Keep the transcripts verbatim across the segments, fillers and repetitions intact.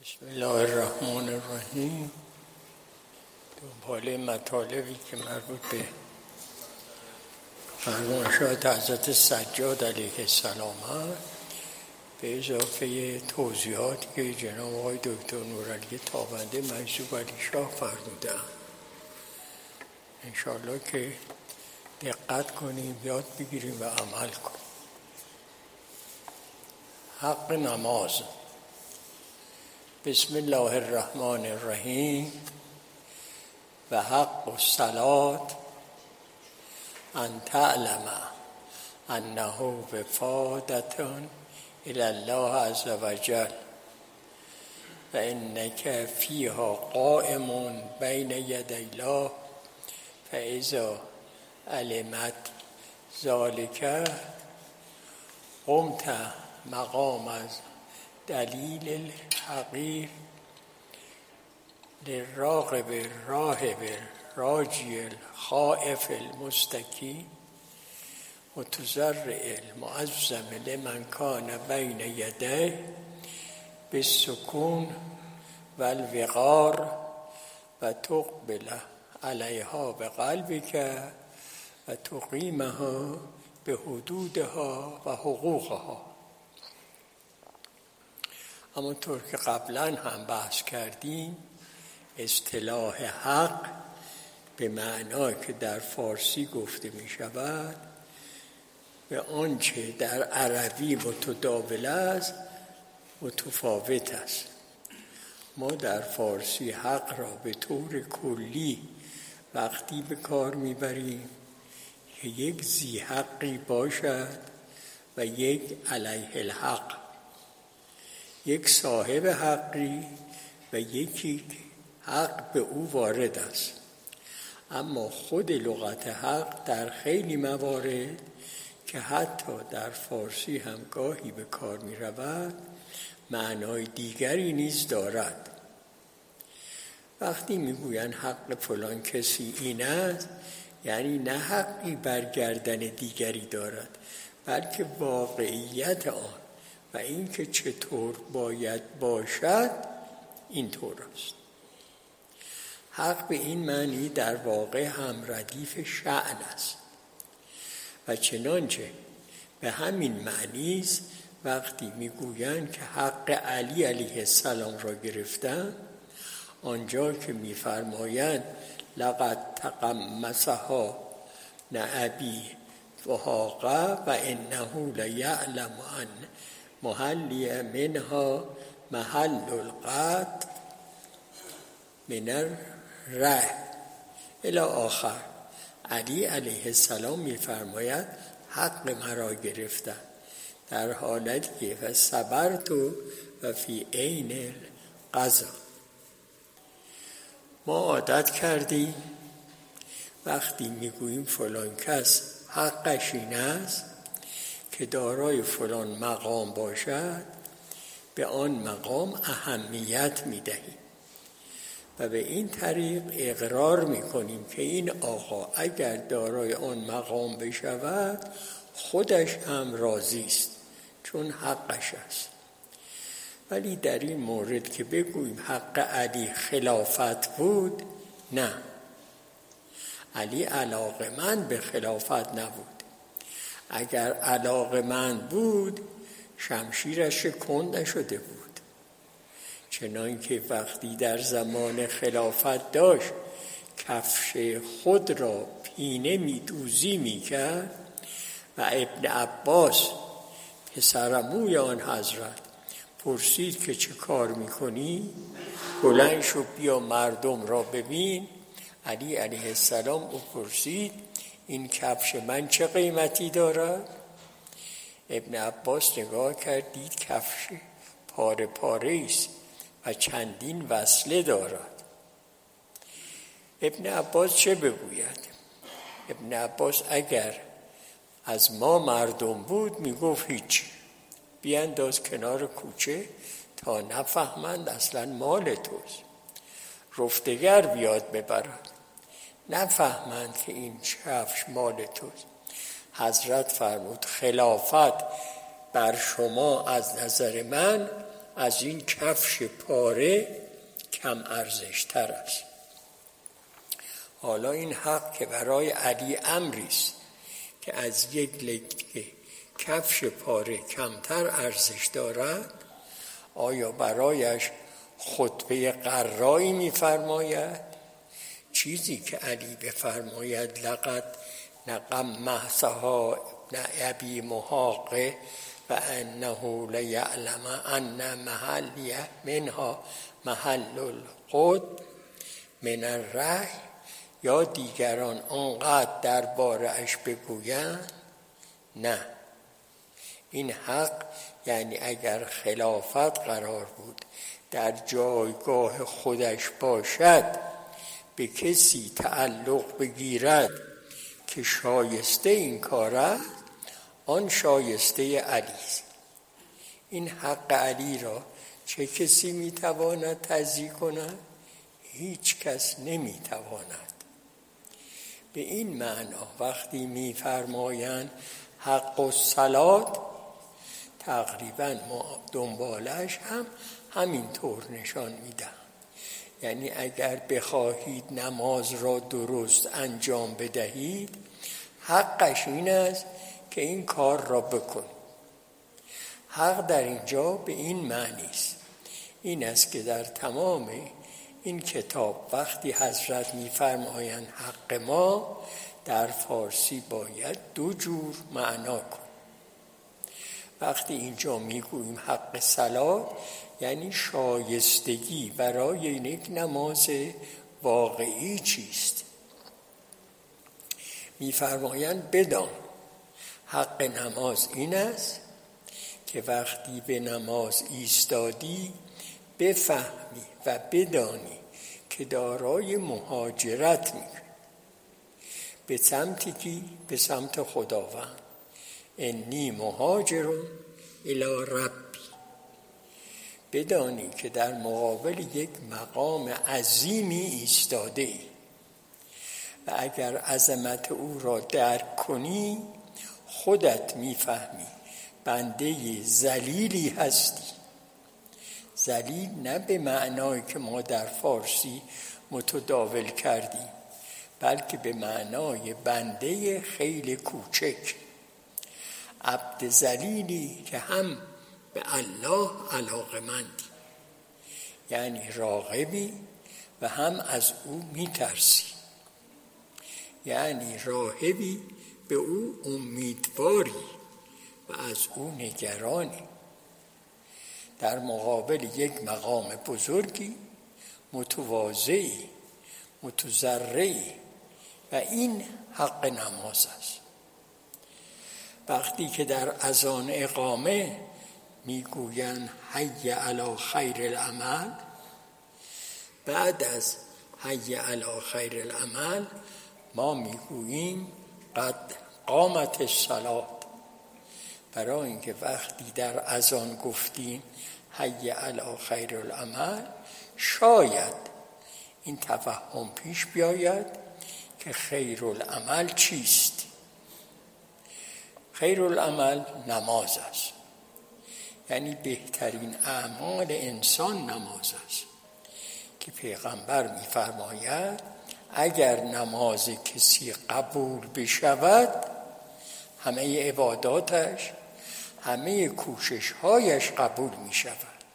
بسم الله الرحمن الرحیم. دنباله مطالبی که مربوط به فرمایشات حضرت سجاد علیه السلام هست، به اضافه توضیحاتی که جناب آقای دکتر نورعلی تابنده منصوب علی شاه فرمودند. انشاءالله که دقت کنیم، یاد بگیریم و عمل کنیم. حق نماز. بسم الله الرحمن الرحیم. و حق الصلاة ان تعلم انه وفادة الی الله عز وجل و انک فیها قائم بین یدی الله فاذا علمت ذلك قمت مقام از دلیل الحقیر للراغب الراهب الراجی الخائف المستکی متضرع المعظم لمن کان بین یدیه بالسکون والوقار و تقبل علیها بقلبک و تقیمها به حدودها و حقوقها. همونطور که قبلا هم بحث کردیم، اصطلاح حق به معنای که در فارسی گفته می شود به آنچه در عربی متداول است متفاوت است. ما در فارسی حق را به طور کلی وقتی به کار می بریم که یک ذی حقی باشد و یک علیه الحق، یک صاحب حقی و یکی حق به او وارد است. اما خود لغت حق در خیلی موارد که حتی در فارسی هم گاهی به کار می رود معنای دیگری نیز دارد. وقتی می گویند حق فلان کسی این است، یعنی نه حقی برگردن دیگری دارد، بلکه واقعیت آن و این که چطور باید باشد اینطور است. حق به این معنی در واقع هم ردیف شأن است و چنانچه به همین معنی است وقتی میگویند که حق علی علیه السلام را گرفتن، آنجا که میفرمایند لقد تقمصها نعبی وحاقه و انه لیعلم ان محلی منها محل القطع من الره الی آخر. علی علیه السلام می‌فرماید حق مرا گرفتن، در حالتی که فصبرت و فی عین القضا. ما عادت کردیم وقتی میگوییم فلان کس حقش این است که دارای فلان مقام باشد، به آن مقام اهمیت می‌دهیم و به این طریق اقرار می‌کنیم که این آقا اگر دارای آن مقام بشود خودش هم راضی است، چون حقش است. ولی در این مورد که بگوییم حق علی خلافت بود، نه، علی علاقه‌مند به خلافت نبود. اگر علاقه‌مند بود شمشیرش کند نشده بود، چنانکه وقتی در زمان خلافت داشت کفش خود را پینه می‌دوزی می‌کرد و ابن عباس پسرعموی آن حضرت پرسید که چه کار می‌کنی؟ بلند شو بیا مردم را ببین. علی علیه السلام او پرسید این کفش من چه قیمتی دارد؟ ابن عباس نگاه کرد، دید کفش پاره پاره است و چندین وصله دارد. ابن عباس چه بگوید؟ ابن عباس اگر از ما مردم بود میگفت هیچ، بیانداز کنار کوچه تا نفهمند اصلا مال توست، رفتگر بیاد ببرد، نفهمند که این کفش مال توست. حضرت فرمود خلافت بر شما از نظر من از این کفش پاره کم ارزش تر است. حالا این حق که برای علی امری است که از یک لکه کفش پاره کمتر ارزش دارد، آیا برایش خطبه قرایی می‌فرماید؟ چیزی که علی بفرماید لقد نقم محسها ابی محاقه و انه لیعلم ان محلی منها محل القد من الرأی، یا دیگران آنقدر درباره اش بگویند؟ نه، این حق یعنی اگر خلافت قرار بود در جایگاه خودش باشد به کسی تعلق بگیرد که شایسته این کار است، آن شایسته علی است. این حق علی را چه کسی میتواند تضییع کند؟ هیچ کس نمیتواند. به این معنا وقتی میفرمایند حق الصلات، تقریبا دنبالش هم همینطور نشان میدن. یعنی اگر بخواهید نماز را درست انجام بدهید، حقش این است که این کار را بکنید. حق در اینجا به این معنی است. این است که در تمام این کتاب وقتی حضرت می‌فرمایند حق ما، در فارسی باید دو جور معنا کن. وقتی اینجا میگوییم حق صلات، یعنی شایستگی برای یک نماز واقعی چیست. می‌فرمایند بدان حق نماز این است که وقتی به نماز ایستادی بفهمی و بدانی که دارای مهاجرت می‌کنی. به سمتی کی؟ به سمت خداوند. انی مهاجرون الی ربی. بدانی که در مقابل یک مقام عظیمی ایستاده ای و اگر عظمت او را درک کنی خودت میفهمی بنده ذلیلی هستی. ذلیل نه به معنایی که ما در فارسی متداول کردیم، بلکه به معنای بنده خیلی کوچک، عبد ذلیلی که هم به الله علاقه‌مندی، یعنی راغبی و هم از او میترسی، یعنی راهبی به او امیدواری و از او نگرانی. در مقابل یک مقام بزرگی متواضعی، متضرعی، و این حق نماز است. وقتی که در اذان اقامه میگویند حی علی خیر العمل، بعد از حی علی خیر العمل ما میگوییم قد قامت الصلاة، برای اینکه وقتی در اذان گفتیم حی علی خیر العمل شاید این تفهم پیش بیاید که خیر العمل چیست. خیر العمل نماز است، یعنی بهترین اعمال انسان نماز است که پیغمبر می‌فرماید اگر نماز کسی قبول بشود همه عباداتش، همه کوشش‌هایش قبول می‌شود.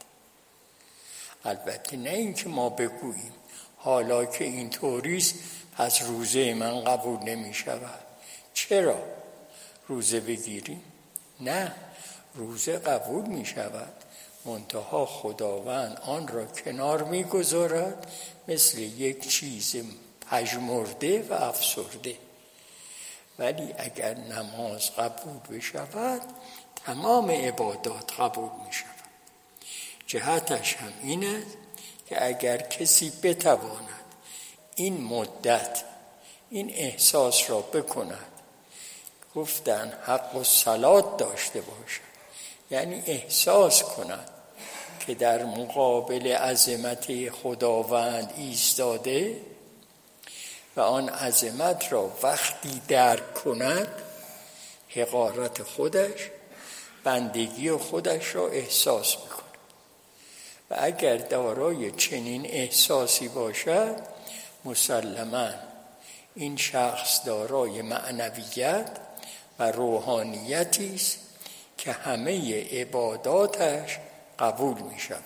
البته نه اینکه ما بگوییم حالا که این طوریست پس روزه من قبول نمی‌شود، چرا روزه بگیریم؟ نه، روزه قبول می‌شود، منتها خداوند آن را کنار می‌گذارد مثل یک چیز پژمرده و افسرده. ولی اگر نماز قبول بشود تمام عبادات قبول می‌شود. جهتش هم این است که اگر کسی بتواند این مدت این احساس را بکند، گفتن حق الصلات داشته باشد، یعنی احساس کند که در مقابل عظمت خداوند ایستاده و آن عظمت را وقتی درک کند حقارت خودش، بندگی خودش را احساس میکند. و اگر دارای چنین احساسی باشد مسلماً این شخص دارای معنویت و روحانیتی است که همه عباداتش قبول می شود.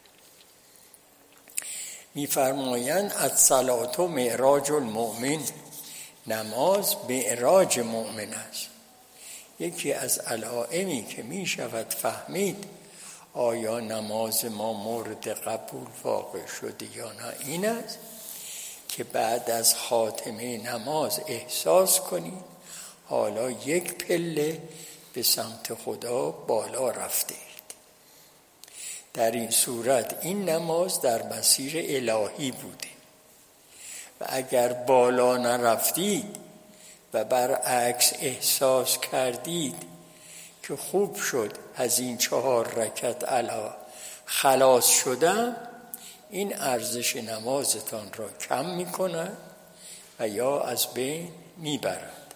می فرمایند الصلاة معراج المؤمن، نماز معراج مؤمن است. یکی از علائمی که می شود فهمید آیا نماز ما مورد قبول واقع شده یا نه این است که بعد از خاتمه نماز احساس کنید حالا یک پله به سمت خدا بالا رفته اید. در این صورت این نماز در مسیر الهی بوده و اگر بالا نرفتید و برعکس احساس کردید که خوب شد از این چهار رکعت علا خلاص شدم، این ارزش نمازتان را کم می کند و یا از بین می برد.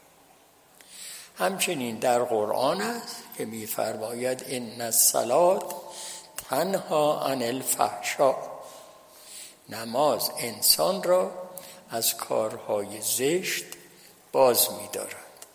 همچنین در قرآن است که می فرماید ان الصلاة تنها عن الفحشاء، نماز انسان را از کارهای زشت باز می دارد.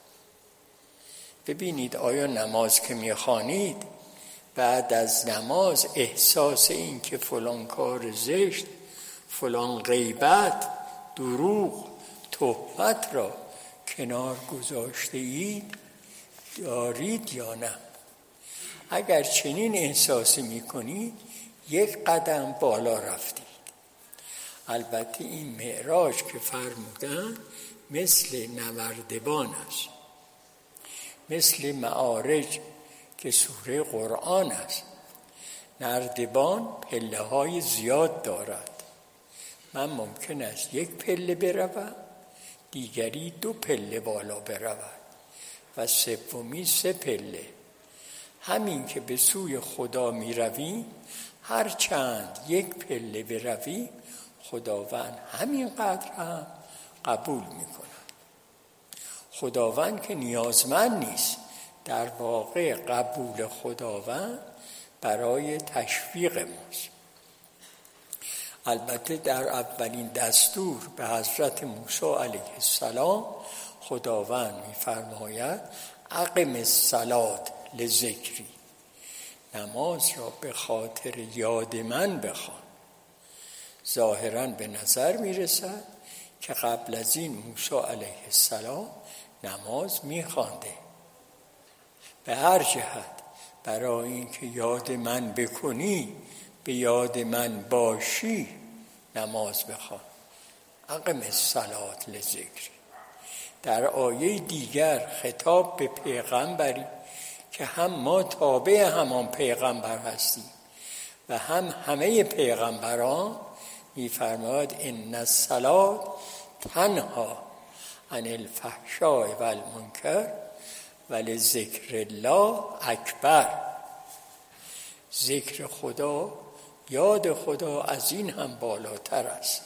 ببینید آیا نماز که می خوانید بعد از نماز احساس این که فلان کار زشت، فلان غیبت، دروغ، تهمت را کنار گذاشته اید دارید یا نه؟ اگر چنین احساسی می کنید یک قدم بالا رفتید. البته این معراج که فرمودن مثل نوردبان است، مثل معارج که سوره قرآن است. نردبان پله های زیاد دارد. من ممکن است یک پله بروم، دیگری دو پله بالا برود و سومی سه پله. همین که به سوی خدا می رویم، هر چند یک پله برویم خداوند همینقدر هم قبول می کند. خداوند که نیازمند نیست، در واقع قبول خداوند برای تشویق ماست. البته در اولین دستور به حضرت موسی علیه السلام خداوند می‌فرماید اقم الصلاة لذکری، نماز را به خاطر یاد من بخوان. ظاهراً به نظر می‌رسد که قبل از این موسی علیه السلام نماز می‌خوانده. به هر جهت برای اینکه یاد من بکنی، به یاد من باشی، نماز بخوان. اقم الصلاة لذکری. در آیه دیگر خطاب به پیغمبری که هم ما تابع همان پیغمبر هستیم و هم همه پیغمبران می‌فرماید ان الصلاة تنها عن الفحشاء و المنکر ولذکر الله اکبر. ذکر خدا، یاد خدا از این هم بالاتر است.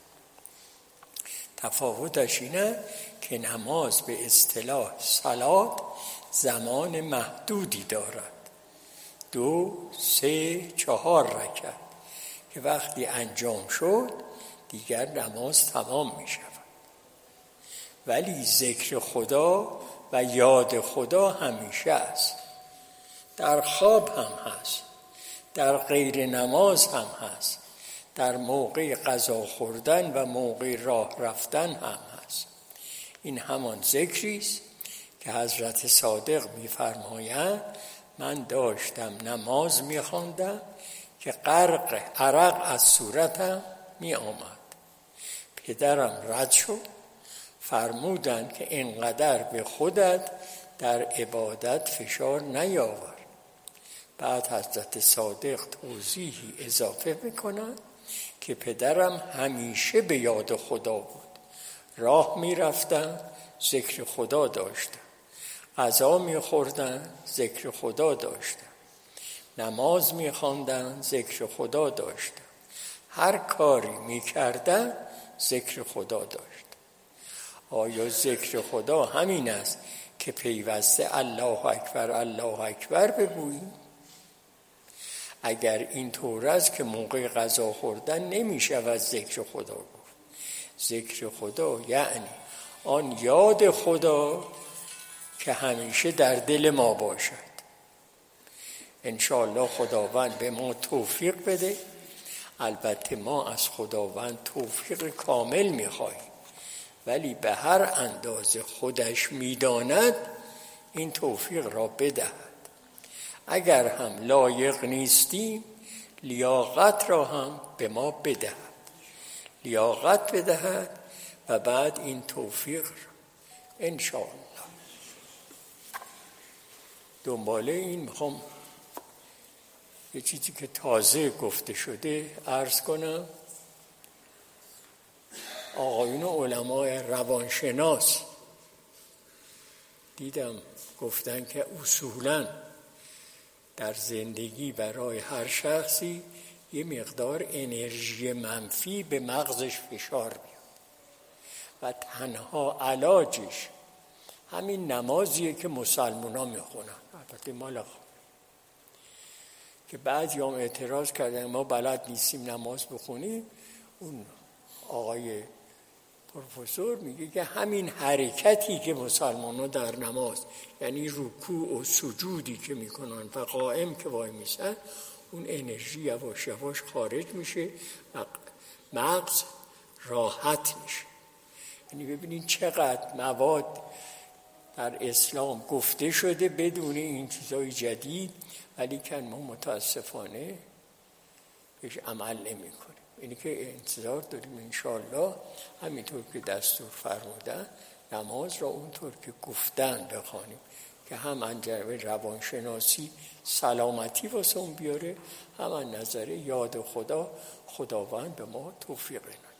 تفاوتش اینه که نماز به اصطلاح صلات زمان محدودی دارد، دو، سه، چهار رکعت که وقتی انجام شد دیگر نماز تمام می شود. ولی ذکر خدا و یاد خدا همیشه است. در خواب هم هست، در غیر نماز هم هست، در موقع غذا خوردن و موقع راه رفتن هم هست. این همان ذکری است که حضرت صادق می‌فرمایند من داشتم نماز می‌خواندم که غرق عرق از صورتم می‌آمد. پدرم رد شد، فرمودند که اینقدر به خودت در عبادت فشار نیاور. بعد حضرت صادق توضیحی اضافه میکنند که پدرم همیشه به یاد خدا بود. راه میرفتن ذکر خدا داشتن، غذا میخوردن ذکر خدا داشتن، نماز میخواندن ذکر خدا داشتن، هر کاری میکردن ذکر خدا داشتن. آیا ذکر خدا همین است که پیوسته الله اکبر الله اکبر بگوییم؟ اگر این طور است که موقع غذا خوردن نمیشه و ذکر خدا گفت. ذکر خدا یعنی آن یاد خدا که همیشه در دل ما باشد. انشاءالله خداوند به ما توفیق بده. البته ما از خداوند توفیق کامل میخواهیم، ولی به هر اندازه خودش میداند این توفیق را بدهد. اگر هم لایق نیستیم لیاقت را هم به ما بدهد، لیاقت بدهد و بعد این توفیق را انشاءالله. دنباله این میخوام یه چیزی که تازه گفته شده عرض کنم. آقایون علمای روانشناس دیدم گفتن که اصولاً در زندگی برای هر شخصی یه مقدار انرژی منفی به مغزش فشار میاد و تنها علاجش همین نمازیه که مسلمان ها میخونن. البته مال که بعضی هم اعتراض کردن ما بلد نیستیم نماز بخونیم. اون آقای پروفسور میگه که همین حرکتی که مسلمان ها در نماز، یعنی رکوع و سجودی که میکنن و قائم که وای میسن، اون انرژی یواش یواش خارج میشه و مغز راحت میشه. یعنی ببینید چقدر مواد در اسلام گفته شده بدون این چیزای جدید، ولی که ما متاسفانه بهش عمل نمی کنیم. اینی که انتظار داریم انشاءالله همینطور که دستور فرمودن نماز را اونطور که گفتن بخوانیم که هم انجام روانشناسی سلامتی واسه اون بیاره، هم از نظر یاد خدا خداوند به ما توفیق بده.